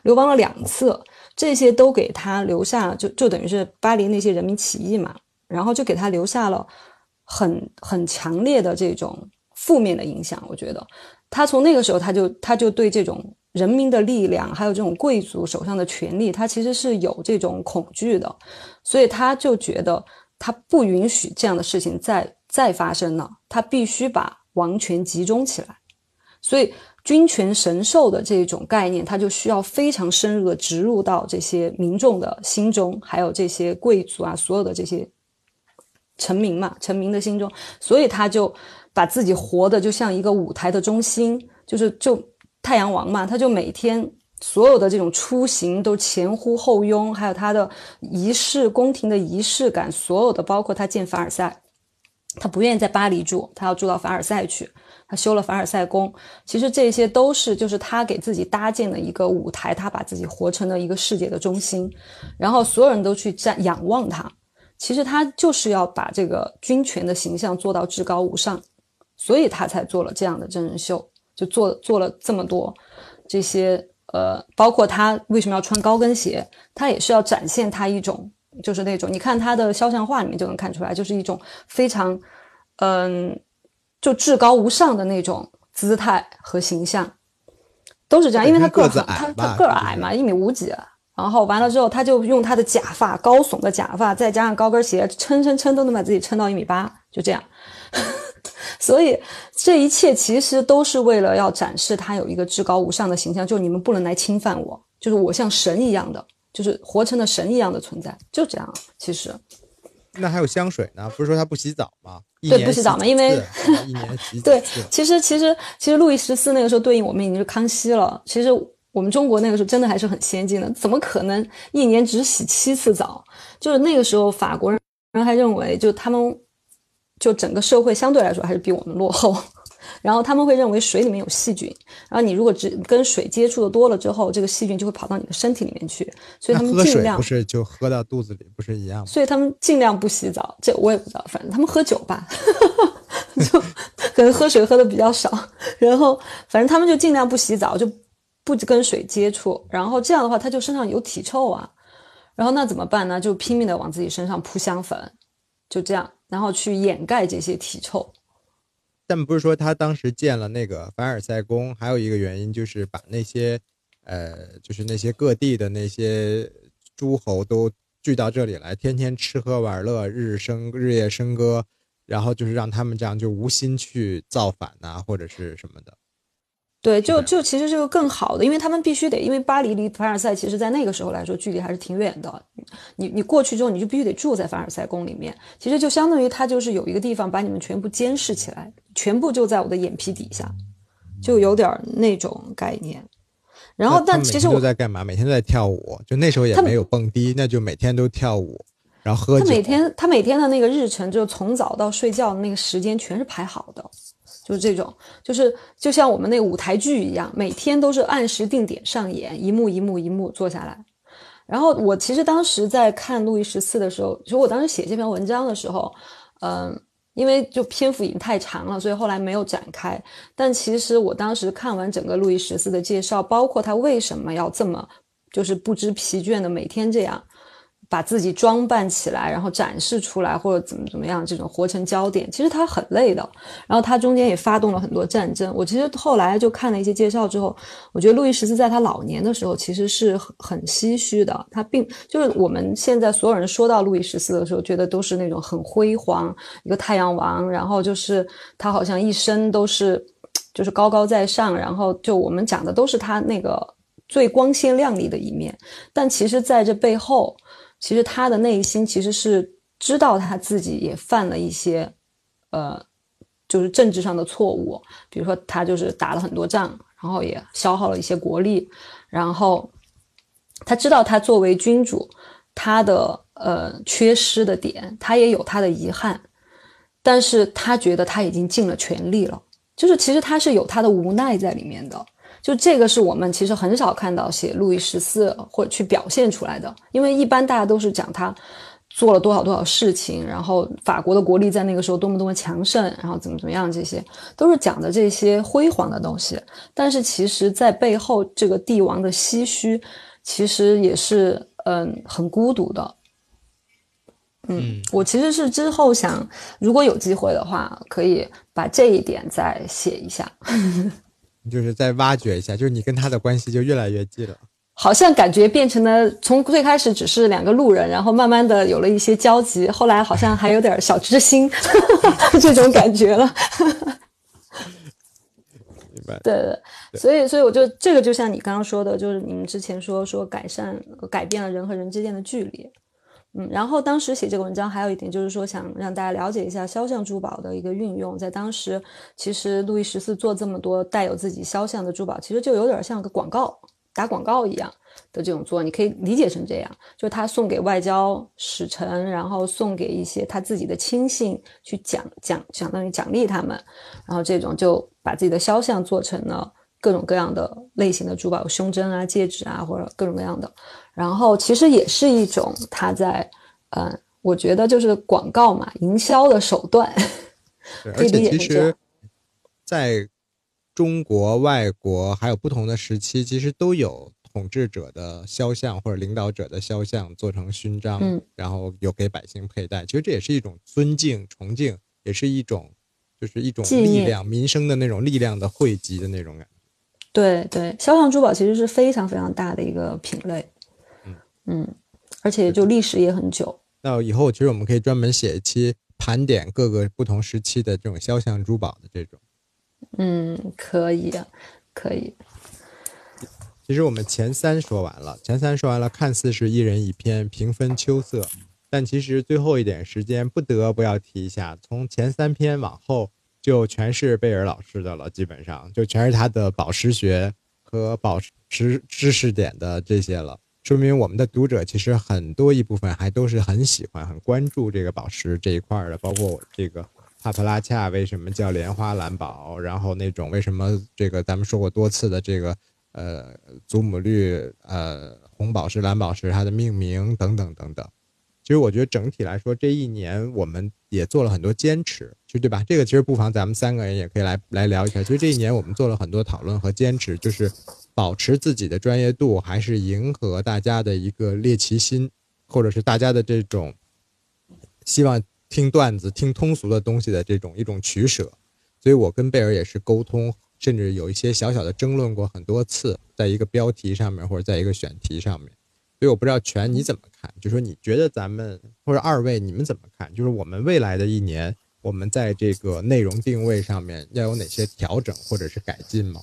2次，这些都给他留下就等于是巴黎那些人民起义嘛，然后就给他留下了很强烈的这种负面的影响。我觉得他从那个时候他就对这种人民的力量还有这种贵族手上的权力，他其实是有这种恐惧的，所以他就觉得他不允许这样的事情再发生了，他必须把王权集中起来。所以君权神授的这种概念，他就需要非常深入的植入到这些民众的心中，还有这些贵族啊，所有的这些臣民的心中，所以他就把自己活的就像一个舞台的中心，就太阳王嘛，他就每天所有的这种出行都前呼后拥，还有他的仪式，宫廷的仪式感，所有的包括他见凡尔赛，他不愿意在巴黎住，他要住到凡尔赛去，他修了凡尔赛宫，其实这些都是就是他给自己搭建的一个舞台，他把自己活成了一个世界的中心，然后所有人都去仰望他，其实他就是要把这个君权的形象做到至高无上，所以他才做了这样的真人秀，就做了这么多这些包括他为什么要穿高跟鞋，他也是要展现他一种就是那种你看他的肖像画里面就能看出来，就是一种非常就至高无上的那种姿态和形象，都是这样，因为他个子矮，他个儿矮嘛，1.5米几，然后完了之后他就用他的假发，高耸的假发，再加上高跟鞋，撑都能把自己撑到1.8米，就这样所以这一切其实都是为了要展示他有一个至高无上的形象，就是你们不能来侵犯我，就是我像神一样的，就是活成了神一样的存在，就这样。其实那还有香水呢，不是说他不洗澡吗？ 对，不洗澡嘛，因为一年洗对，其实路易14那个时候对应我们已经是康熙了，其实我们中国那个时候真的还是很先进的，怎么可能1年只洗7次澡？就是那个时候法国人还认为就他们就整个社会相对来说还是比我们落后，然后他们会认为水里面有细菌，然后你如果只跟水接触的多了之后，这个细菌就会跑到你的身体里面去，所以他们尽量喝水不是就喝到肚子里不是一样吗？ 所以他们尽量不洗澡，这我也不知道，反正他们喝酒吧就可能喝水喝的比较少，然后反正他们就尽量不洗澡，就不跟水接触，然后这样的话他就身上有体臭啊，然后那怎么办呢？就拼命的往自己身上铺香粉，就这样，然后去掩盖这些体臭。 但不是说他当时建了那个凡尔赛宫，还有一个原因就是把那些就是那些各地的那些诸侯都聚到这里来，天天吃喝玩乐，日夜笙歌，然后就是让他们这样就无心去造反啊或者是什么的。 对，就其实这个更好的，因为他们必须得，因为巴黎离凡尔赛其实在那个时候来说距离还是挺远的，你过去之后你就必须得住在凡尔赛宫里面，其实就相当于他就是有一个地方把你们全部监视起来，全部就在我的眼皮底下，就有点那种概念。 然后但其实我每天都在干嘛？每天都在跳舞，就那时候也没有蹦迪，那就每天都跳舞，然后喝酒。 他每天的那个日程，就从早到睡觉的那个时间全是排好的，就是这种，就像我们那个舞台剧一样，每天都是按时定点上演，一幕一幕一幕做下来。然后我其实当时在看路易14的时候，就我当时写这篇文章的时候，因为就篇幅已经太长了，所以后来没有展开。但其实我当时看完整个路易14的介绍，包括他为什么要这么就是不知疲倦的每天这样把自己装扮起来，然后展示出来，或者怎么样，这种活成焦点，其实他很累的。然后他中间也发动了很多战争。我其实后来就看了一些介绍之后，我觉得路易14在他老年的时候其实是很唏嘘的。他并就是我们现在所有人说到路易14的时候，觉得都是那种很辉煌，一个太阳王，然后就是他好像一生都是就是高高在上，然后就我们讲的都是他那个最光鲜亮丽的一面。但其实在这背后，其实他的内心其实是知道他自己也犯了一些就是政治上的错误，比如说他就是打了很多仗，然后也消耗了一些国力，然后他知道他作为君主他的缺失的点，他也有他的遗憾，但是他觉得他已经尽了全力了，就是其实他是有他的无奈在里面的。就这个是我们其实很少看到写路易14或者去表现出来的，因为一般大家都是讲他做了多少事情，然后法国的国力在那个时候多么强盛，然后怎么样，这些都是讲的这些辉煌的东西。但是其实在背后这个帝王的唏嘘其实也是很孤独的。我其实是之后想如果有机会的话可以把这一点再写一下就是再挖掘一下，就是你跟他的关系就越来越近了， 好像感觉变成了从最开始只是两个路人，然后慢慢的有了一些交集，后来好像还有点小知心这种感觉了明白。 对，所以我就这个就像你刚刚说的，就是你们之前说改变了人和人之间的距离。然后当时写这个文章还有一点就是说想让大家了解一下肖像珠宝的一个运用。在当时其实路易14做这么多带有自己肖像的珠宝，其实就有点像个广告打广告一样的这种做，你可以理解成这样，就是他送给外交使臣，然后送给一些他自己的亲信去相当于奖励他们，然后这种就把自己的肖像做成了各种各样的类型的珠宝，有胸针啊、戒指啊，或者各种各样的。然后其实也是一种他在我觉得就是广告嘛，营销的手段而且其实在中国、外国还有不同的时期，其实都有统治者的肖像或者领导者的肖像做成勋章，然后有给百姓佩戴。其实这也是一种尊敬、崇敬，也是一种就是一种力量，民生的那种力量的汇集的那种感觉。 对，肖像珠宝其实是非常非常大的一个品类。而且就历史也很久。 那以后其实我们可以专门写一期盘点各个不同时期的这种肖像珠宝的这种。 可以啊，可以。 其实我们前三说完了，看似是一人一篇平分秋色，但其实最后一点时间不得不要提一下，从前3篇往后就全是贝尔老师的了，基本上就全是他的宝石学和宝石知识点的这些了。说明我们的读者其实很多一部分还都是很喜欢、很关注这个宝石这一块的，包括我这个帕普拉恰为什么叫莲花蓝宝，然后那种为什么这个咱们说过多次的这个祖母绿红宝石、蓝宝石它的命名等等等等。其实我觉得整体来说，这一年我们也做了很多坚持，对吧？这个其实不妨咱们3个人也可以来聊一下。其实这一年我们做了很多讨论和坚持，就是保持自己的专业度，还是迎合大家的一个猎奇心，或者是大家的这种希望听段子、听通俗的东西的一种取舍。所以我跟贝尔也是沟通，甚至有一些小小的争论过很多次，在一个标题上面或者在一个选题上面。所以我不知道全你怎么看，就说你觉得咱们或者2位你们怎么看，就是我们未来的一年，我们在这个内容定位上面要有哪些调整或者是改进吗？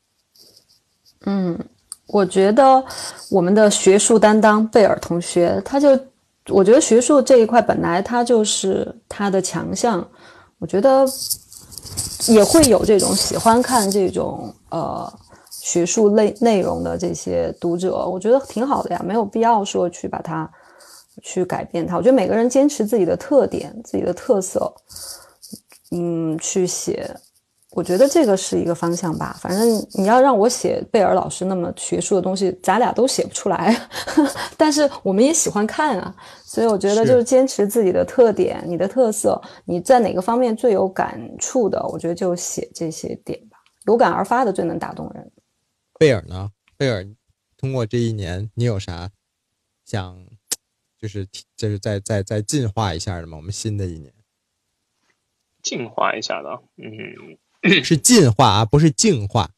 我觉得我们的学术担当贝尔同学，我觉得学术这一块本来他就是他的强项，我觉得也会有这种喜欢看这种学术内容的这些读者，我觉得挺好的呀，没有必要说去把它去改变它。我觉得每个人坚持自己的特点、自己的特色，去写，我觉得这个是一个方向吧。反正你要让我写贝尔老师那么学术的东西，咱俩都写不出来，但是我们也喜欢看啊。所以我觉得就是坚持自己的特点，你的特色，你在哪个方面最有感触的，我觉得就写这些点吧。有感而发的最能打动人。 贝尔呢？贝尔通过这一年，你有啥想就是再进化一下的吗？我们新的一年进化一下的， 是进化啊，不是净化。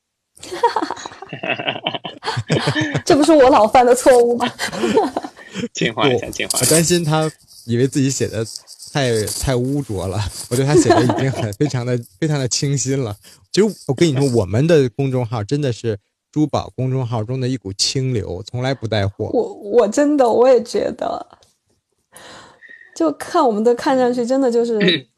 这不是我老犯的错误吗？ 进化一下，进化一下。 我担心他以为自己写的太污浊了，我觉得他写的已经非常的清新了。其实我跟你说，我们的公众号真的是珠宝公众号中的一股清流，从来不带货。 我真的我也觉得，就看我们的看上去真的就是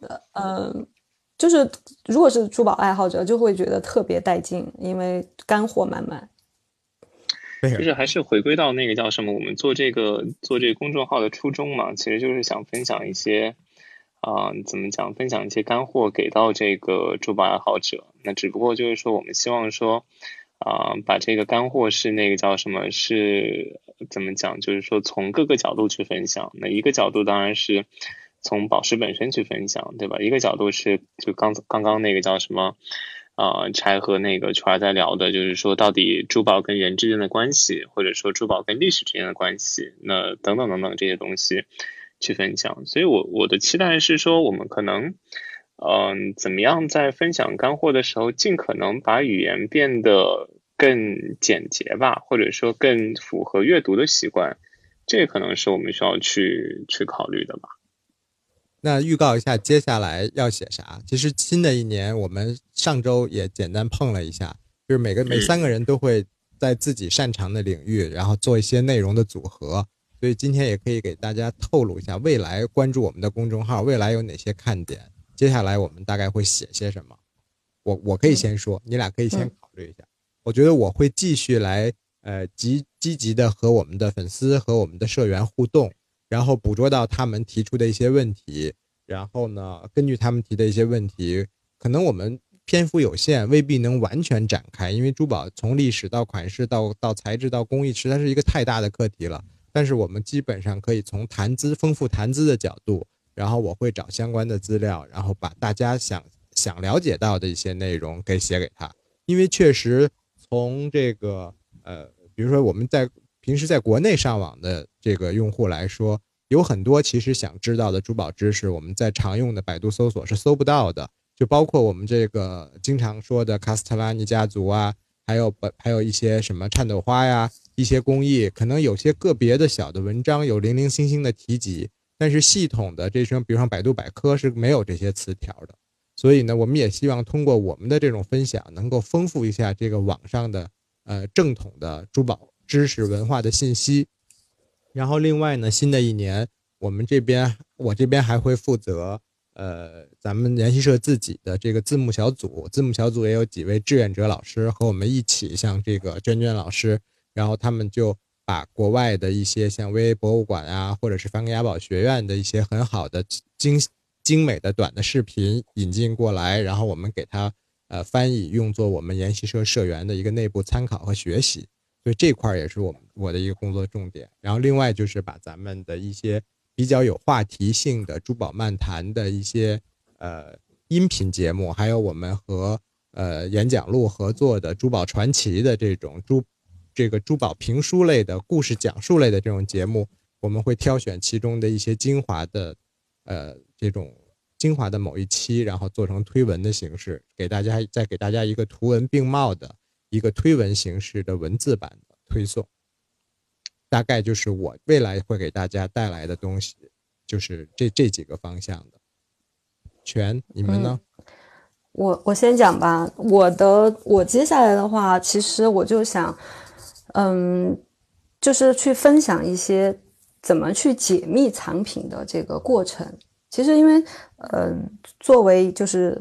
就是如果是珠宝爱好者就会觉得特别带劲，因为干货满满。 就是还是回归到那个叫什么，我们做这个公众号的初衷嘛，其实就是想分享一些怎么讲，分享一些干货给到这个珠宝爱好者。那只不过就是说我们希望说把这个干货是那个叫什么，是怎么讲，就是说从各个角度去分享。那一个角度当然是从宝石本身去分享，对吧？一个角度是就刚刚那个叫什么柴和那个圈在聊的，就是说到底珠宝跟人之间的关系，或者说珠宝跟历史之间的关系，那等等等等这些东西去分享。所以我的期待是说，我们可能怎么样在分享干货的时候，尽可能把语言变得更简洁吧，或者说更符合阅读的习惯，这可能是我们需要去考虑的吧。 那预告一下接下来要写啥。其实新的一年我们上周也简单碰了一下，就是每3个人都会在自己擅长的领域然后做一些内容的组合，所以今天也可以给大家透露一下未来关注我们的公众号未来有哪些看点，接下来我们大概会写些什么。我可以先说，你俩可以先考虑一下。我觉得我会继续来积极的和我们的粉丝和我们的社员互动，然后捕捉到他们提出的一些问题，然后呢根据他们提的一些问题，可能我们篇幅有限，未必能完全展开，因为珠宝从历史到款式到材质到工艺实在是一个太大的课题了。但是我们基本上可以从丰富谈资的角度，然后我会找相关的资料，然后把大家想了解到的一些内容给写给他。因为确实从这个比如说我们平时在国内上网的这个用户来说，有很多其实想知道的珠宝知识，我们在常用的百度搜索是搜不到的，就包括我们这个经常说的卡斯特拉尼家族啊，还有一些什么颤抖花呀，一些工艺，可能有些个别的小的文章有零零星星的提及，但是系统的这种比如说百度百科是没有这些词条的。所以呢，我们也希望通过我们的这种分享，能够丰富一下这个网上的正统的珠宝知识文化的信息。然后另外呢，新的一年我这边还会负责咱们研习社自己的这个字幕小组也有几位志愿者老师和我们一起，像这个娟娟老师，然后他们就把国外的一些像微博物馆啊，或者是梵克雅宝学院的一些很好的精美的短的视频引进过来，然后我们给它翻译，用作我们研习社社员的一个内部参考和学习。所以这块也是我的一个工作重点。然后另外就是把咱们的一些比较有话题性的珠宝漫谈的一些音频节目，还有我们和演讲录合作的珠宝传奇的这种珠宝评书类的故事讲述类的这种节目，我们会挑选其中的一些精华的这种精华的某一期，然后做成推文的形式，再给大家一个图文并茂的一个推文形式的文字版的推送。大概就是我未来会给大家带来的东西，就是这几个方向的。你们呢？ 我先讲吧。我接下来的话，其实我就想就是去分享一些怎么去解密藏品的这个过程。其实因为作为就是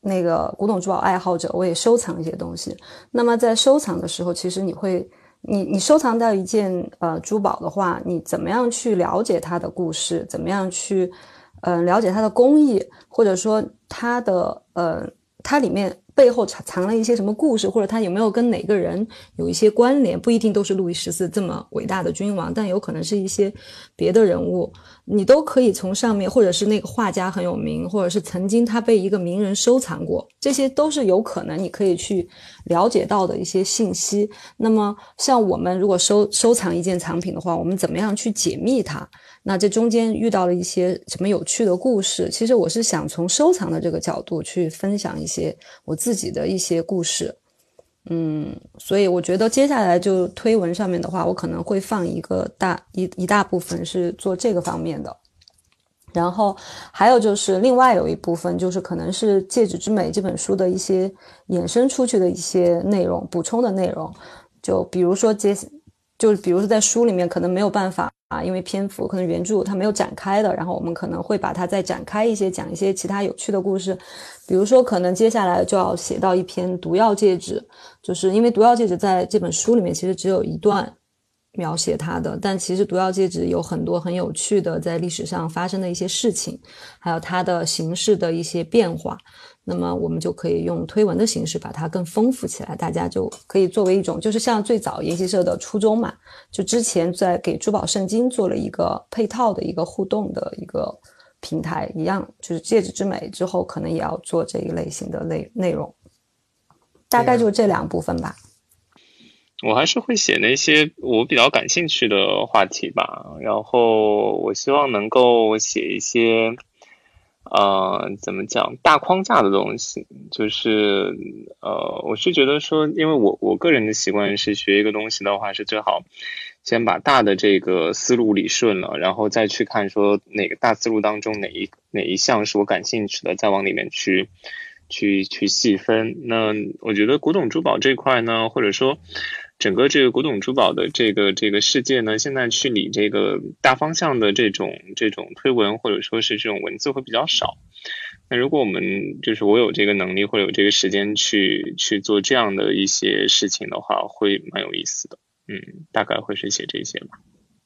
那个古董珠宝爱好者，我也收藏一些东西。那么在收藏的时候，其实你收藏到一件珠宝的话，你怎么样去了解它的故事，怎么样去了解它的工艺，或者说它里面背后藏了一些什么故事，或者它有没有跟哪个人有一些关联，不一定都是路易14这么伟大的君王，但有可能是一些别的人物，你都可以从上面，或者是那个画家很有名，或者是曾经他被一个名人收藏过，这些都是有可能你可以去了解到的一些信息。那么像我们如果收藏一件藏品的话，我们怎么样去解密它，那这中间遇到了一些什么有趣的故事，其实我是想从收藏的这个角度去分享一些我自己的一些故事。所以我觉得接下来就推文上面的话，我可能会放一大部分是做这个方面的。然后还有就是另外有一部分就是可能是《戒指之美》这本书的一些衍生出去的一些内容，补充的内容，就比如说在书里面可能没有办法因为篇幅可能原著它没有展开的，然后我们可能会把它再展开一些，讲一些其他有趣的故事。比如说可能接下来就要写到一篇毒药戒指，就是因为毒药戒指在这本书里面其实只有一段描写它的，但其实毒药戒指有很多很有趣的在历史上发生的一些事情，还有它的形式的一些变化，那么我们就可以用推文的形式把它更丰富起来，大家就可以作为一种就是像最早研习社的初衷嘛，就之前在给珠宝圣经做了一个配套的一个互动的一个平台一样，就是戒指之美之后可能也要做这一类型的内容，大概就这2部分吧。 我还是会写那些我比较感兴趣的话题吧，然后我希望能够写一些怎么讲大框架的东西，就是我是觉得说，因为我个人的习惯是学一个东西的话是最好先把大的这个思路理顺了，然后再去看说哪个大思路当中哪一项是我感兴趣的，再往里面去细分。那我觉得古董珠宝这块呢，或者说整个这个古董珠宝的这个世界呢，现在去理这个大方向的这种推文或者说是这种文字会比较少。那如果我们就是我有这个能力或者有这个时间去做这样的一些事情的话，会蛮有意思的。大概会是写这些吧。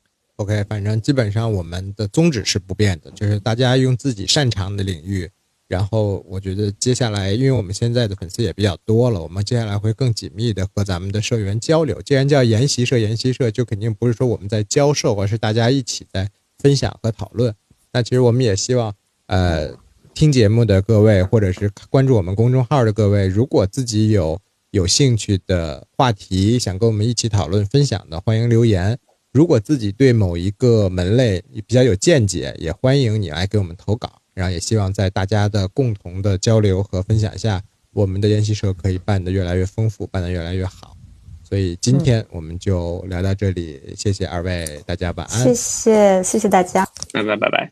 OK， 反正基本上我们的宗旨是不变的，就是大家用自己擅长的领域，然后我觉得接下来因为我们现在的粉丝也比较多了，我们接下来会更紧密的和咱们的社员交流。既然叫研习社就肯定不是说我们在教授，而是大家一起在分享和讨论。那其实我们也希望听节目的各位或者是关注我们公众号的各位，如果自己有兴趣的话题想跟我们一起讨论分享的，欢迎留言。如果自己对某一个门类比较有见解，也欢迎你来给我们投稿，然后也希望在大家的共同的交流和分享下，我们的研习社可以办得越来越丰富，办得越来越好。所以今天我们就聊到这里，谢谢二位，大家晚安。 谢谢大家， 拜拜。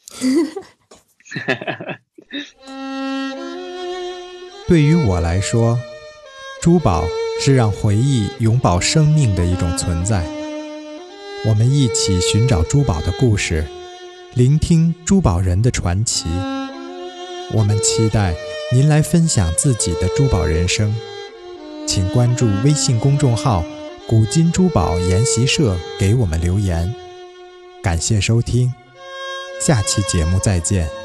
对于我来说，珠宝是让回忆永葆生命的一种存在。我们一起寻找珠宝的故事，聆听珠宝人的传奇。我们期待您来分享自己的珠宝人生，请关注微信公众号“古今珠宝研习社”，给我们留言。感谢收听，下期节目再见。